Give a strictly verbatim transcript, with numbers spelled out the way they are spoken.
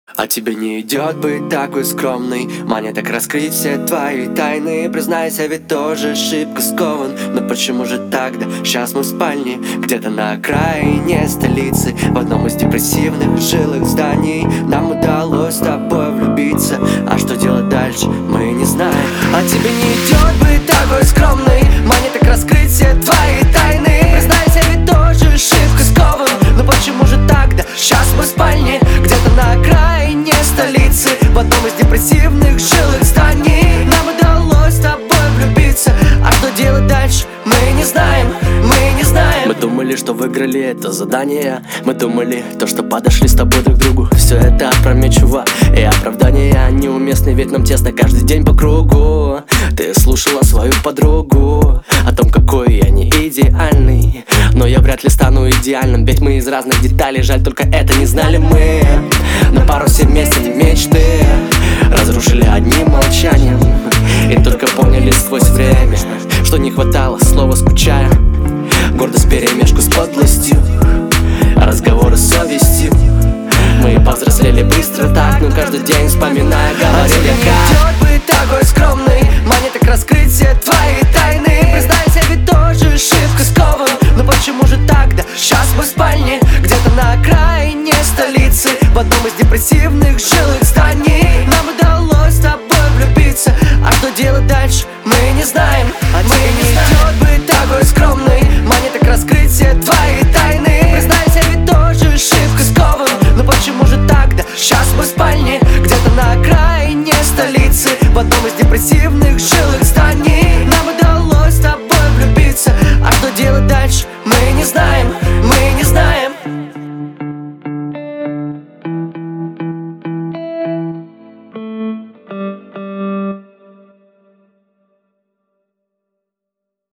А тебе не идет быть такой скромной, манит так раскрыть все твои тайны. Признайся, ведь тоже шибко скован. Но почему же тогда? Сейчас мы в спальне, где-то на окраине столицы, в одном из депрессивных жилых зданий. Нам удалось с тобой влюбиться, а что делать дальше, мы не знаем. А тебе не идет быть такой скромной, манит так раскрыть все твои тайны. Признайся, ведь тоже шибко скован. Но почему же тогда? Сейчас мы в спальне, где-то на окраине столицы, в одном из депрессивных жилых зданий. Нам удалось с тобой влюбиться, а что делать дальше, мы не знаем, мы не знаем. Мы думали, что выиграли это задание. Мы думали, то, что подошли с тобой друг к другу. Все это опрометчиво и оправдания неуместны, ведь нам тесно каждый день по кругу. Ты слушала свою подругу о том, какой я не идеальный, но я вряд ли стану идеальным, ведь мы из разных деталей. Жаль, только это не знали мы. На пару все вместе не мечты разрушили одним молчанием, и только поняли сквозь время, что не хватало слова «скучая». Гордость вперемешку с подлостью, разговоры с совестью. Мы повзрослели быстро так, но каждый день вспоминая, говорил я как. Идет быть такой скромной, манит так раскрыть все твои тайны. Признайся, ведь тоже шибко скован. Но почему же тогда? Сейчас мы в спальне, где-то на окраине столицы, в одном из депрессивных жилых зданий. Нам удалось с тобой влюбиться, а что делать дальше, мы не знаем. А тебе не идет быть такой скромной, манит так раскрыть все твои тайны. Признайся, ведь тоже шибко скован. Но почему же тогда? Сейчас мы в спальне, где-то на окраине столицы, в одном из депрессивных жилых